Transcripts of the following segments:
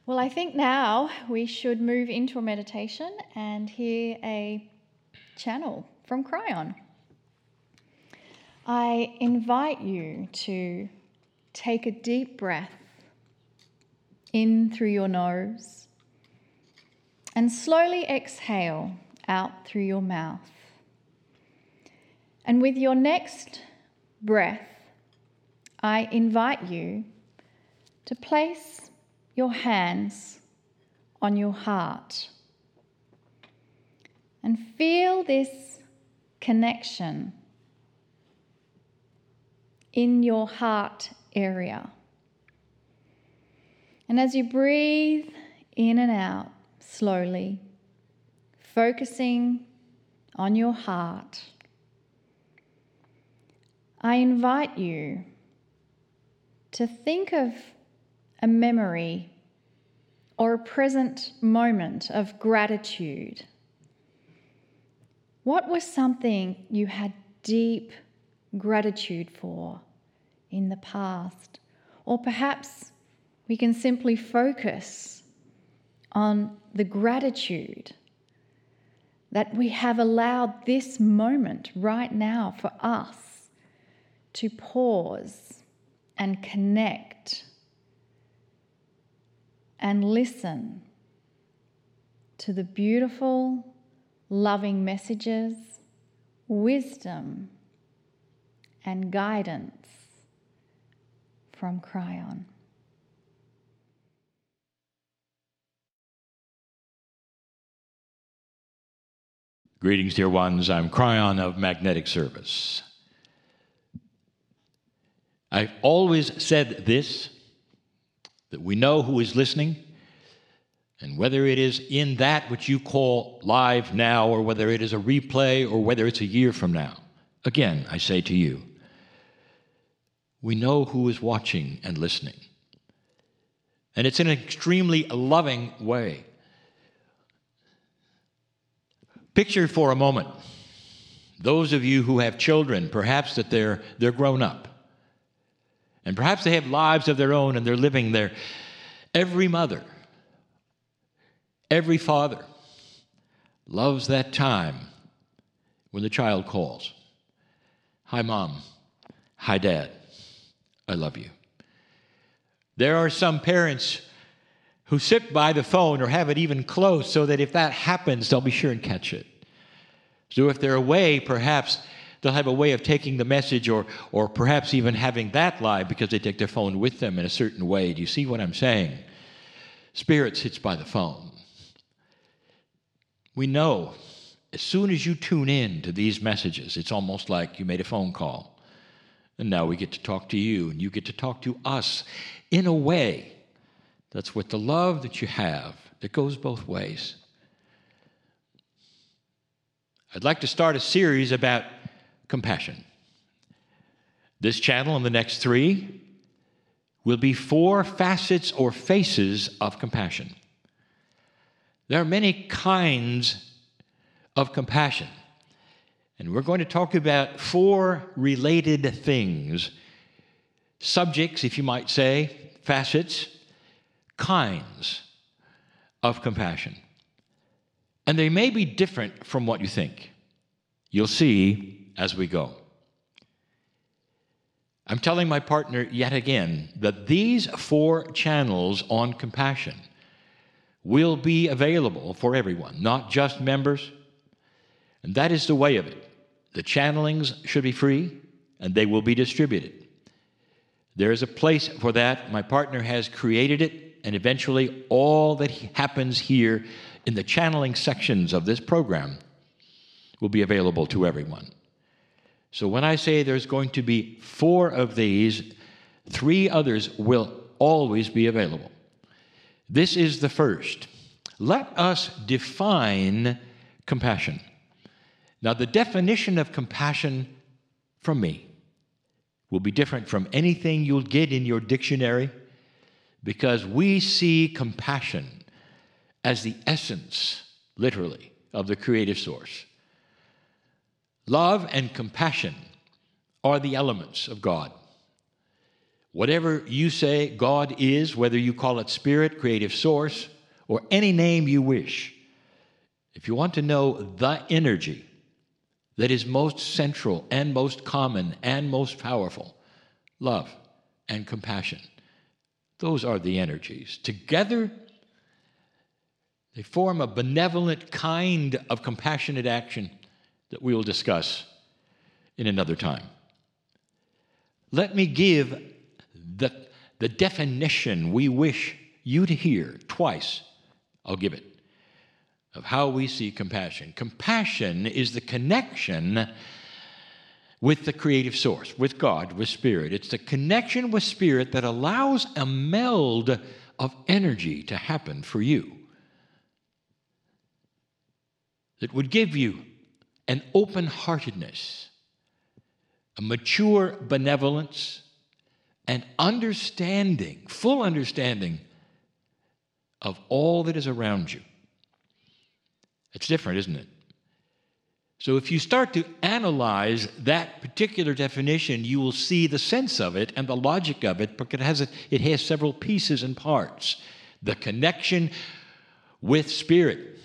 Well, I think now we should move into a meditation and hear a channel from Cryon. I invite you to take a deep breath in through your nose and slowly exhale out through your mouth. And with your next breath, I invite you to place your hands on your heart and feel this connection in your heart area. And as you breathe in and out slowly, focusing on your heart, I invite you to think of a memory or a present moment of gratitude. What was something you had deep gratitude for in the past? Or perhaps we can simply focus on the gratitude that we have allowed this moment right now for us to pause and connect and listen to the beautiful, loving messages, wisdom, and guidance from Cryon. Greetings, dear ones. I'm Cryon of Magnetic Service. I've always said this, that we know who is listening, and whether it is in that which you call live now, or whether it is a replay, or whether it's a year from now. Again, I say to you, we know who is watching and listening. And it's in an extremely loving way. Picture for a moment those of you who have children, perhaps that they're grown up. And perhaps they have lives of their own and they're living there. Every mother, every father loves that time when the child calls. Hi, Mom. Hi, Dad. I love you. There are some parents who sit by the phone or have it even close so that if that happens, they'll be sure and catch it. So if they're away, perhaps they'll have a way of taking the message or perhaps even having that live because they take their phone with them in a certain way. Do you see what I'm saying? Spirit sits by the phone. We know as soon as you tune in to these messages, it's almost like you made a phone call. And now we get to talk to you, and you get to talk to us in a way that's with the love that you have that goes both ways. I'd like to start a series about compassion. This channel and the next 3 will be 4 facets or faces of compassion. There are many kinds of compassion, and we're going to talk about 4 related things, subjects, if you might say, facets, kinds of compassion. And they may be different from what you think. You'll see as we go. I'm telling my partner yet again that these 4 channels on compassion will be available for everyone, not just members. And that is the way of it. The channelings should be free, and they will be distributed. There is a place for that. My partner has created it, and eventually all that happens here in the channeling sections of this program will be available to everyone. So when I say there's going to be 4 of these, 3 others will always be available. This is the first. Let us define compassion. Now, the definition of compassion from me will be different from anything you'll get in your dictionary, because we see compassion as the essence, literally, of the creative source. Love and compassion are the elements of God. Whatever you say God is, whether you call it spirit, creative source, or any name you wish, if you want to know the energy that is most central and most common and most powerful, love and compassion, those are the energies. Together, they form a benevolent kind of compassionate action that we will discuss in another time. Let me give the definition we wish you to hear. Twice I'll give it, of how we see compassion. Compassion is the connection with the creative source, with God, with Spirit. It's the connection with Spirit that allows a meld of energy to happen for you, that would give you an open-heartedness, a mature benevolence, and understanding, full understanding of all that is around you. It's different, isn't it? So if you start to analyze that particular definition, you will see the sense of it and the logic of it, because it has several pieces and parts. The connection with Spirit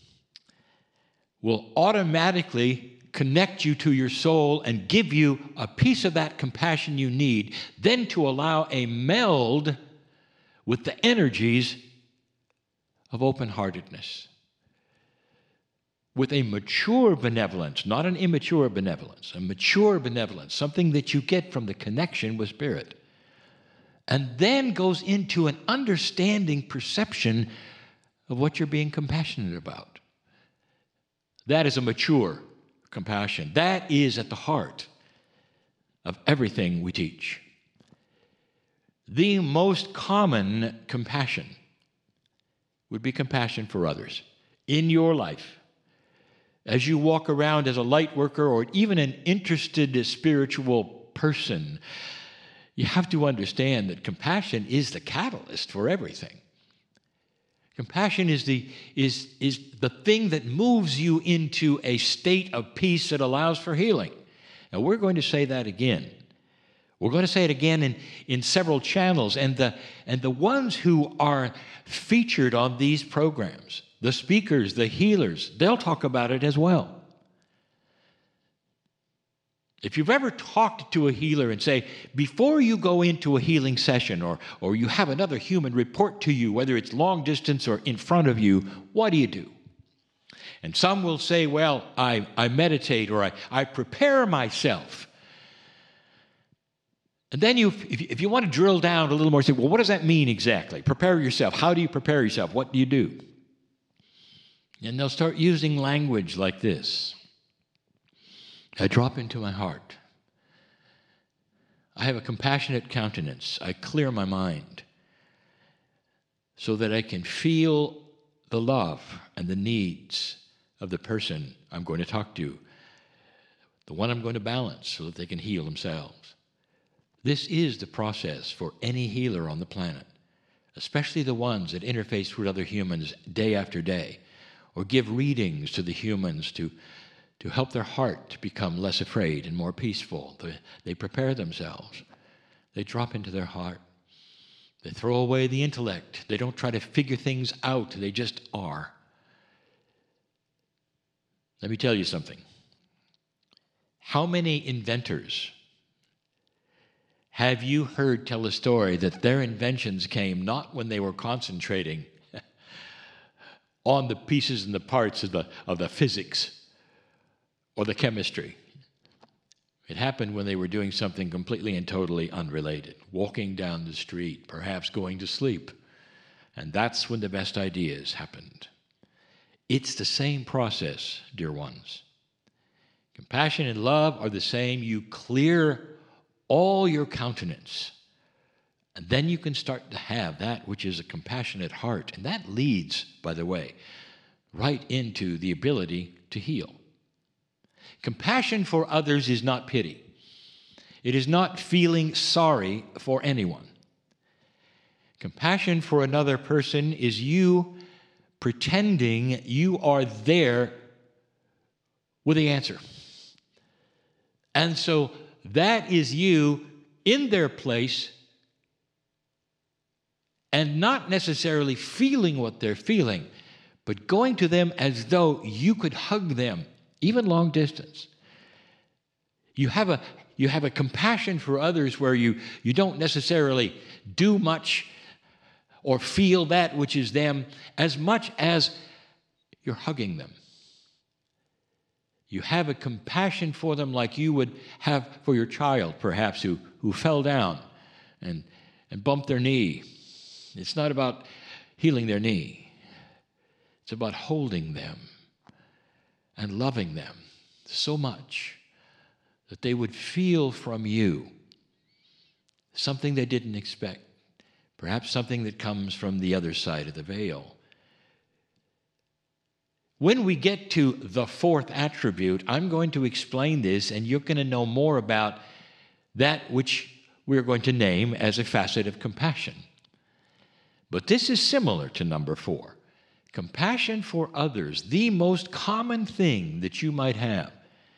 will automatically connect you to your soul and give you a piece of that compassion you need, then to allow a meld with the energies of open-heartedness, with a mature benevolence, not an immature benevolence, a mature benevolence, something that you get from the connection with Spirit, and then goes into an understanding perception of what you're being compassionate about. That is a mature compassion. That is at the heart of everything we teach. The most common compassion would be compassion for others in your life. As you walk around as a light worker or even an interested spiritual person, you have to understand that compassion is the catalyst for everything. Compassion is the thing that moves you into a state of peace that allows for healing. Now, we're going to say that again. We're going to say it again in several channels. And the ones who are featured on these programs, the speakers, the healers, they'll talk about it as well. If you've ever talked to a healer and say, before you go into a healing session or you have another human report to you, whether it's long distance or in front of you, what do? And some will say, well, I meditate or I prepare myself. And then if you want to drill down a little more, say, well, what does that mean exactly? Prepare yourself. How do you prepare yourself? What do you do? And they'll start using language like this. I drop into my heart. I have a compassionate countenance. I clear my mind so that I can feel the love and the needs of the person I'm going to talk to, the one I'm going to balance so that they can heal themselves. This is the process for any healer on the planet, especially the ones that interface with other humans day after day, or give readings to the humans to help their heart to become less afraid and more peaceful. They prepare themselves. They drop into their heart. They throw away the intellect. They don't try to figure things out. They just are. Let me tell you something. How many inventors have you heard tell a story that their inventions came not when they were concentrating on the pieces and the parts of the physics or the chemistry? It happened when they were doing something completely and totally unrelated, walking down the street, perhaps going to sleep. And that's when the best ideas happened. It's the same process, dear ones. Compassion and love are the same. You clear all your countenance, and then you can start to have that which is a compassionate heart. And that leads, by the way, right into the ability to heal. Compassion for others is not pity. It is not feeling sorry for anyone. Compassion for another person is you pretending you are there with the answer. And so that is you in their place, and not necessarily feeling what they're feeling, but going to them as though you could hug them, even long distance. You have a compassion for others where you don't necessarily do much or feel that which is them as much as you're hugging them. You have a compassion for them like you would have for your child, perhaps, who fell down and bumped their knee. It's not about healing their knee. It's about holding them and loving them so much that they would feel from you something they didn't expect, perhaps something that comes from the other side of the veil. When we get to the fourth attribute, I'm going to explain this, and you're going to know more about that which we're going to name as a facet of compassion. But this is similar to number 4. Compassion for others, the most common thing that you might have,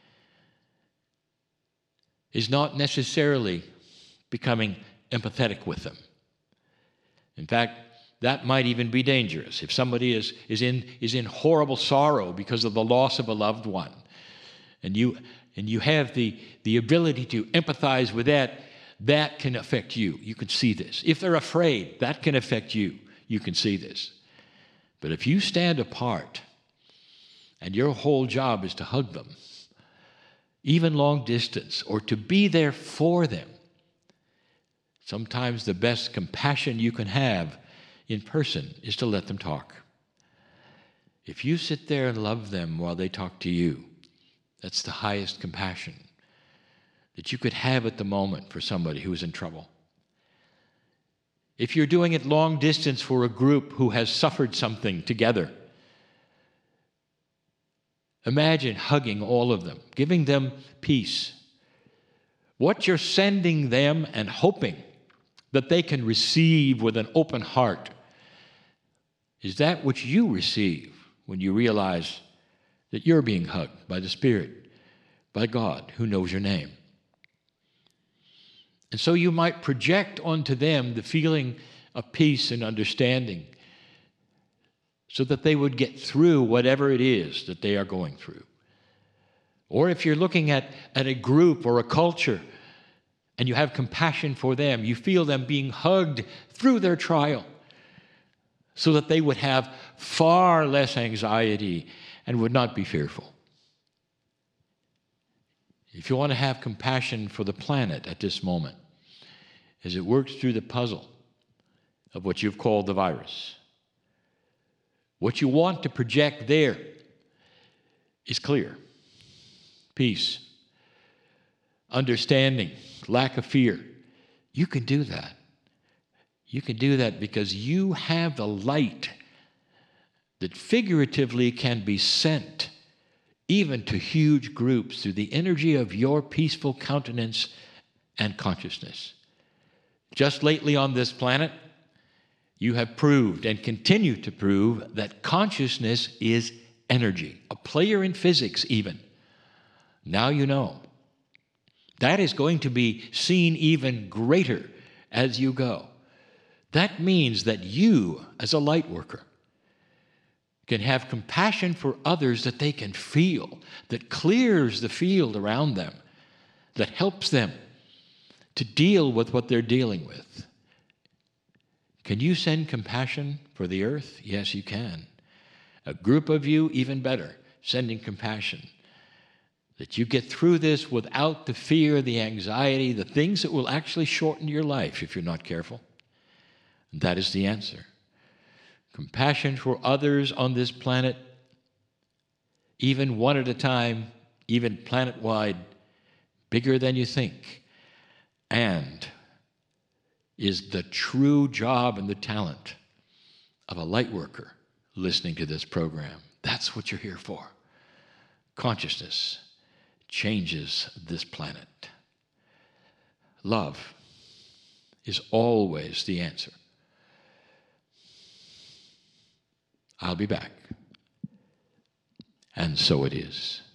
is not necessarily becoming empathetic with them. In fact, that might even be dangerous. If somebody is in horrible sorrow because of the loss of a loved one, and you have the ability to empathize with that can affect you. You can see this. If they're afraid, that can affect you. You can see this. But if you stand apart and your whole job is to hug them, even long distance, or to be there for them, sometimes the best compassion you can have in person is to let them talk. If you sit there and love them while they talk to you, that's the highest compassion that you could have at the moment for somebody who is in trouble. If you're doing it long distance for a group who has suffered something together, imagine hugging all of them, giving them peace. What you're sending them and hoping that they can receive with an open heart is that which you receive when you realize that you're being hugged by the Spirit, by God who knows your name. And so you might project onto them the feeling of peace and understanding so that they would get through whatever it is that they are going through. Or if you're looking at a group or a culture and you have compassion for them, you feel them being hugged through their trial so that they would have far less anxiety and would not be fearful. If you want to have compassion for the planet at this moment, as it works through the puzzle of what you've called the virus, what you want to project there is clear. Peace, understanding, lack of fear. You can do that. You can do that because you have the light that figuratively can be sent even to huge groups through the energy of your peaceful countenance and consciousness. Just lately on this planet, you have proved and continue to prove that consciousness is energy, a player in physics even. Now you know. That is going to be seen even greater as you go. That means that you, as a light worker, can have compassion for others that they can feel, that clears the field around them, that helps them to deal with what they're dealing with. Can you send compassion for the earth? Yes, you can. A group of you, even better, sending compassion. That you get through this without the fear, the anxiety, the things that will actually shorten your life if you're not careful. And that is the answer. Compassion for others on this planet, even one at a time, even planet-wide, bigger than you think, and is the true job and the talent of a light worker listening to this program. That's what you're here for. Consciousness changes this planet. Love is always the answer. I'll be back. And so it is.